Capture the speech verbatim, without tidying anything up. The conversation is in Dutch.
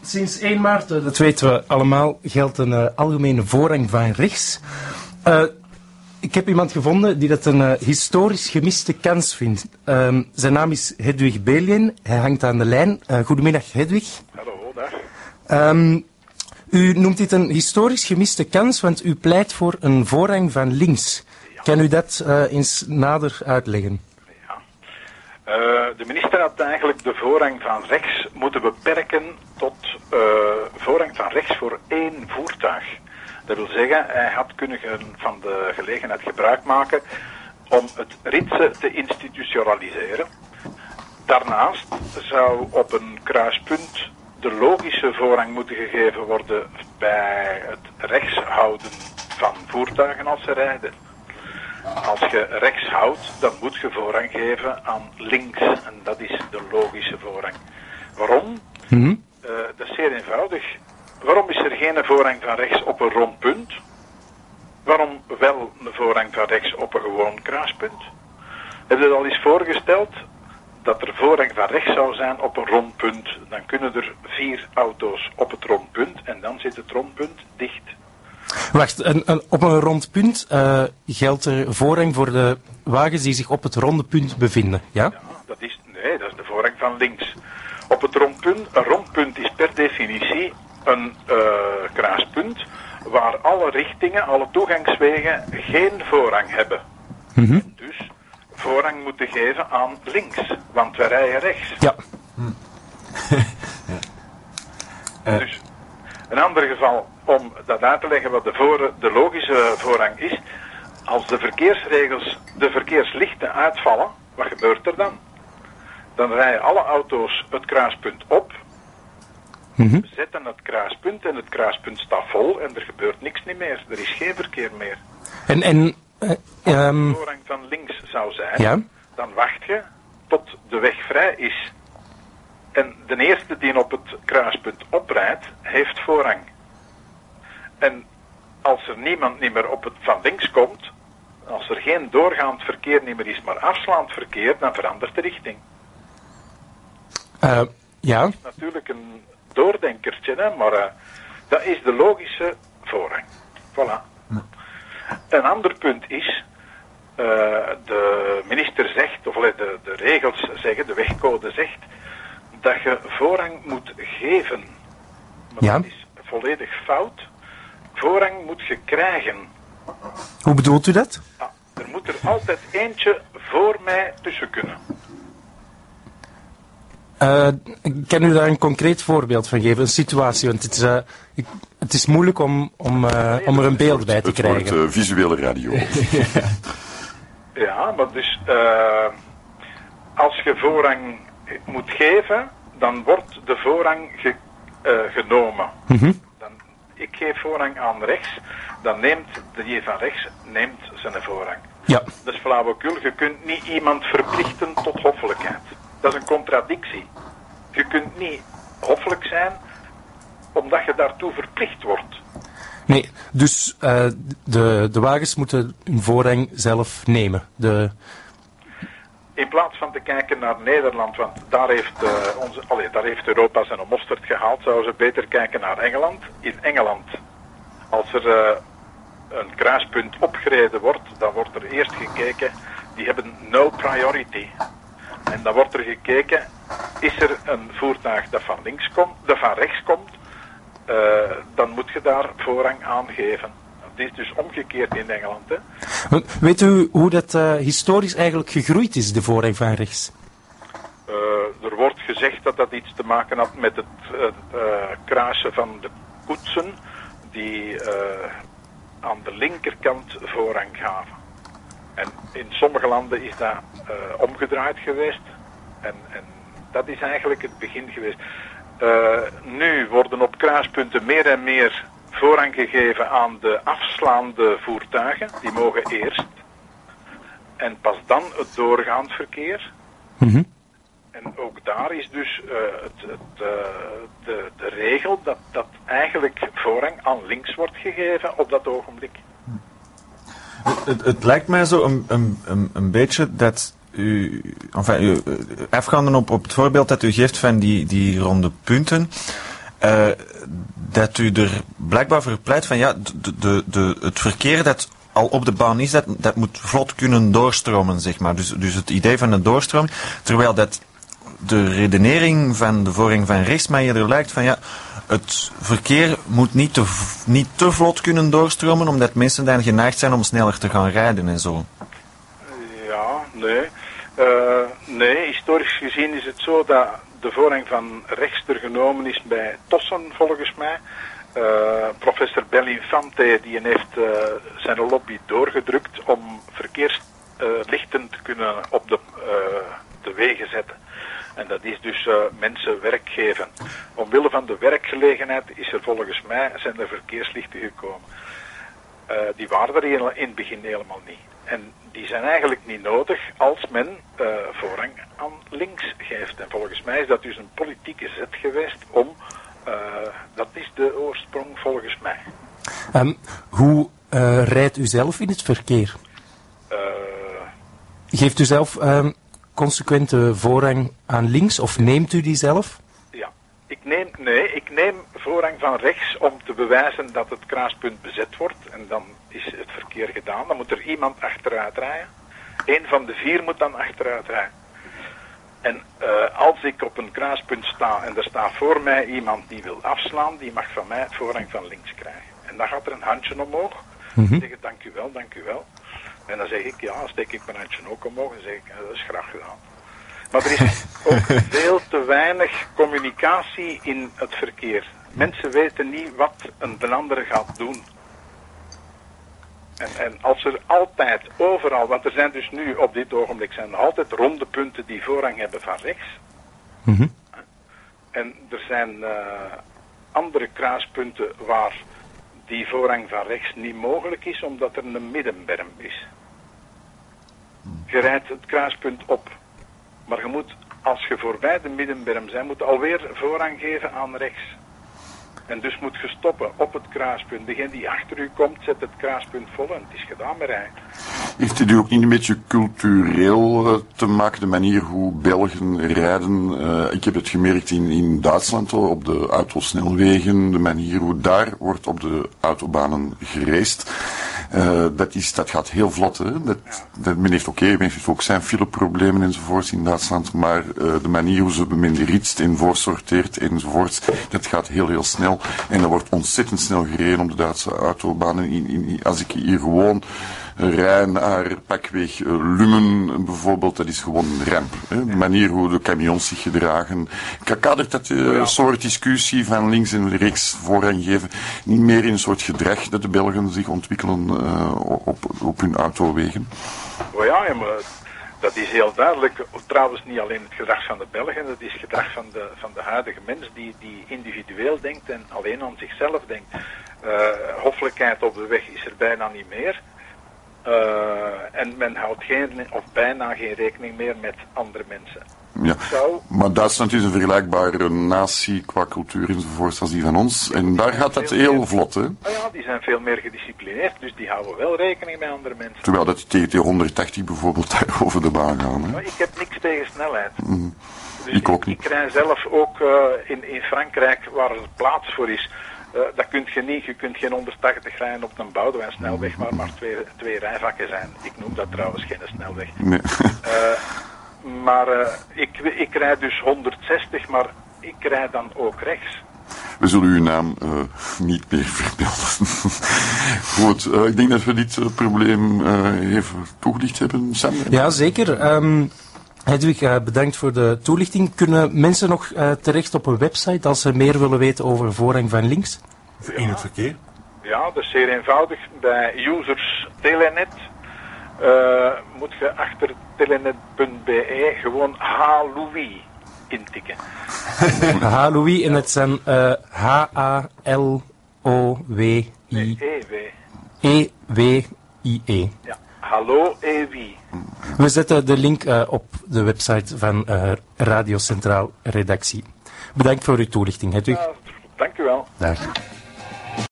sinds één maart, uh, dat weten we allemaal, geldt een uh, algemene voorrang van rechts. Uh, ik heb iemand gevonden die dat een uh, historisch gemiste kans vindt. Uh, zijn naam is Hedwig Belien. Hij hangt aan de lijn. Uh, goedemiddag, Hedwig. Hallo, daar. Um, u noemt dit een historisch gemiste kans, want u pleit voor een voorrang van links. Ja. Kan u dat uh, eens nader uitleggen? Ja. Uh, de minister had eigenlijk de voorrang van rechts moeten beperken tot uh, voorrang van rechts voor één voertuig. Dat wil zeggen, hij had kunnen van de gelegenheid gebruik maken om het ritsen te institutionaliseren. Daarnaast zou op een kruispunt de logische voorrang moeten gegeven worden bij het rechtshouden van voertuigen als ze rijden. Als je rechts houdt, dan moet je voorrang geven aan links. En dat is de logische voorrang. Waarom? Mm-hmm. Uh, dat is zeer eenvoudig. Waarom is er geen voorrang van rechts op een rond punt? Waarom wel een voorrang van rechts op een gewoon kruispunt? Heb je dat al eens voorgesteld? Dat er voorrang van rechts zou zijn op een rond punt. Dan kunnen er vier auto's op het rondpunt en dan zit het rondpunt dicht. Wacht, een, een, op een rond punt uh, geldt er voorrang voor de wagens die zich op het ronde punt bevinden, ja? Ja, dat is, nee, dat is de voorrang van links. Op het rondpunt, een rondpunt is per definitie een uh, kruispunt waar alle richtingen, alle toegangswegen geen voorrang hebben. Mm-hmm. Dus voorrang moeten geven aan links, want wij rijden rechts. Ja. ja. Uh. Dus een ander geval, om dat uit te leggen wat de, voor, de logische voorrang is, als de verkeersregels, de verkeerslichten uitvallen, wat gebeurt er dan? Dan rijden alle auto's het kruispunt op, mm-hmm. zetten het kruispunt en het kruispunt staat vol en er gebeurt niks niet meer. Er is geen verkeer meer. En, en uh, Als um... de voorrang van links zou zijn, ja? dan wacht je tot de weg vrij is. En de eerste die op het kruispunt oprijdt, heeft voorrang. En als er niemand niet meer op het van links komt, als er geen doorgaand verkeer niet meer is, maar afslaand verkeer, dan verandert de richting. Uh, ja. Dat is natuurlijk een doordenkertje, hè, maar uh, dat is de logische voorrang. Voilà. Nee. Een ander punt is, uh, de minister zegt, of de, de regels zeggen, de wegcode zegt, dat je voorrang moet geven. Maar ja. dat is volledig fout. Voorrang moet je krijgen. Hoe bedoelt u dat? Ah, er moet er altijd eentje voor mij tussen kunnen. Uh, kan u daar een concreet voorbeeld van geven? Een situatie, want het is, uh, ik, het is moeilijk om, om, uh, om er een beeld bij te het krijgen. Het wordt uh, visuele radio. Ja, maar dus uh, als je voorrang moet geven, dan wordt de voorrang ge, uh, genomen. Mm-hmm. Dan, ik geef voorrang aan rechts, dan neemt de van rechts neemt zijn voorrang. Ja. Dat is flauwekul. Je kunt niet iemand verplichten tot hoffelijkheid. Dat is een contradictie. Je kunt niet hoffelijk zijn omdat je daartoe verplicht wordt. Nee, dus uh, de, de wagens moeten hun voorrang zelf nemen. De... In plaats van te kijken naar Nederland, want daar heeft, uh, onze, allee, daar heeft Europa zijn mosterd gehaald, zouden ze beter kijken naar Engeland. In Engeland, als er uh, een kruispunt opgereden wordt, dan wordt er eerst gekeken, die hebben no priority. En dan wordt er gekeken, is er een voertuig dat van links komt, dat van rechts komt, uh, dan moet je daar voorrang aan geven. Het is dus omgekeerd in Engeland. Hè. Weet u hoe dat uh, historisch eigenlijk gegroeid is, de voorrang van rechts? Uh, er wordt gezegd dat dat iets te maken had met het uh, uh, kruisen van de koetsen die uh, aan de linkerkant voorrang gaven. En in sommige landen is dat uh, omgedraaid geweest. En, en dat is eigenlijk het begin geweest. Uh, nu worden op kruispunten meer en meer voorrang gegeven aan de afslaande voertuigen. Die mogen eerst. En pas dan het doorgaand verkeer. Mm-hmm. En ook daar is dus uh, het, het, uh, de, de regel dat, dat eigenlijk voorrang aan links wordt gegeven op dat ogenblik. Het, het, het lijkt mij zo een, een, een, een beetje dat u, enfin, u, afgaande op, op het voorbeeld dat u geeft van die, die ronde punten, uh, dat u er blijkbaar voor pleit van, ja, de, de, de, het verkeer dat al op de baan is, dat, dat moet vlot kunnen doorstromen, zeg maar. Dus, dus het idee van de doorstroming, terwijl dat de redenering van de voorrang van rechts mij eerder lijkt van, ja, het verkeer moet niet te, niet te vlot kunnen doorstromen, omdat mensen dan geneigd zijn om sneller te gaan rijden en zo. Ja, nee. Uh, nee, historisch gezien is het zo dat de voorrang van rechts er genomen is bij Tossen, volgens mij. Uh, professor Belinfante die heeft uh, zijn lobby doorgedrukt om verkeerslichten uh, te kunnen op de, uh, de wegen zetten. En dat is dus uh, mensen werk geven. Omwille van de werkgelegenheid is er volgens mij, zijn er verkeerslichten gekomen. Uh, die waren er in het begin helemaal niet. En die zijn eigenlijk niet nodig als men uh, voorrang aan links geeft. En volgens mij is dat dus een politieke zet geweest om, uh, dat is de oorsprong volgens mij. Um, hoe uh, rijdt u zelf in het verkeer? Uh, Geeft u zelf um, consequente voorrang aan links of neemt u die zelf? Ja, ik neem, nee, ik neem voorrang van rechts om te bewijzen dat het kruispunt bezet wordt. En dan is het verkeer gedaan. Dan moet er iemand achteruit rijden. Eén van de vier moet dan achteruit rijden. En uh, als ik op een kruispunt sta en er staat voor mij iemand die wil afslaan, die mag van mij voorrang van links krijgen. En dan gaat er een handje omhoog. Mm-hmm. Dan zeg ik dank u wel, dank u wel. En dan zeg ik ja, dan steek ik mijn handje ook omhoog en zeg ik ja, dat is graag gedaan. Maar er is ook veel te weinig communicatie in het verkeer. Mensen weten niet wat een de andere gaat doen. En, en als er altijd, overal, want er zijn dus nu op dit ogenblik zijn er altijd ronde punten die voorrang hebben van rechts. Mm-hmm. En er zijn uh, andere kruispunten waar die voorrang van rechts niet mogelijk is, omdat er een middenberm is. Je rijdt het kruispunt op, maar je moet, als je voorbij de middenberm bent, moet alweer voorrang geven aan rechts. En dus moet je stoppen op het kruispunt. Degene die achter u komt, zet het kruispunt vol en het is gedaan met rijden. Heeft het u ook niet een beetje cultureel uh, te maken, de manier hoe Belgen rijden? Uh, ik heb het gemerkt in, in Duitsland op de autosnelwegen, de manier hoe daar wordt op de autobanen gereisd. Uh, dat, is, dat gaat heel vlot. Hè? Dat, dat, men heeft oké, okay, men heeft ook zijn fileproblemen enzovoorts in Duitsland, maar uh, de manier hoe ze men ritst en voorsorteert enzovoorts, dat gaat heel heel snel. En er wordt ontzettend snel gereden op de Duitse autobanen. In, in, als ik hier gewoon rij naar pakweg uh, Lummen bijvoorbeeld, dat is gewoon een ramp. Hè? De manier hoe de camions zich gedragen. Kadert dat uh, een soort discussie van links en rechts voorrang geven niet meer in een soort gedrag dat de Belgen zich ontwikkelen uh, op, op hun autowegen? Oh ja, ja, maar dat is heel duidelijk. Trouwens niet alleen het gedrag van de Belgen, dat is het gedrag van de, van de huidige mens die, die individueel denkt en alleen aan zichzelf denkt. Uh, hoffelijkheid op de weg is er bijna niet meer. Uh, en men houdt geen, of bijna geen rekening meer met andere mensen. Ja, Zou... maar Duitsland is een vergelijkbare natie qua cultuur enzovoort als die van ons. En daar gaat dat heel meer... vlot, hè? Oh ja, die zijn veel meer gedisciplineerd, dus die houden wel rekening met andere mensen. Terwijl dat tegen de honderdtachtig bijvoorbeeld daar over de baan gaan, hè? Maar ik heb niks tegen snelheid. Mm. Dus ik ook niet. Ik, ik rij zelf ook uh, in, in Frankrijk waar er plaats voor is. Uh, dat kun je niet. Je kunt geen honderdtachtig rijden op een Boudewijnsnelweg waar maar twee, twee rijvakken zijn. Ik noem dat trouwens geen snelweg. Nee. uh, maar uh, ik, ik rijd dus honderdzestig, maar ik rijd dan ook rechts. We zullen uw naam uh, niet meer vermelden. Goed, uh, ik denk dat we dit uh, probleem uh, even toegelicht hebben, Sam. Ja, zeker. Um, Hedwig, uh, bedankt voor de toelichting. Kunnen mensen nog uh, terecht op een website als ze meer willen weten over voorrang van links? In het verkeer? Ja, dat is zeer eenvoudig. Bij users Telenet uh, moet je achter telenet punt b e gewoon H-Louis intikken. H-Louis en het zijn uh, H A L O W I Nee, E W. E W I E. Ja, hallo E W I. We zetten de link uh, op de website van uh, Radio Centraal Redactie. Bedankt voor uw toelichting, Hedwig. Ja, dank u wel. Dag.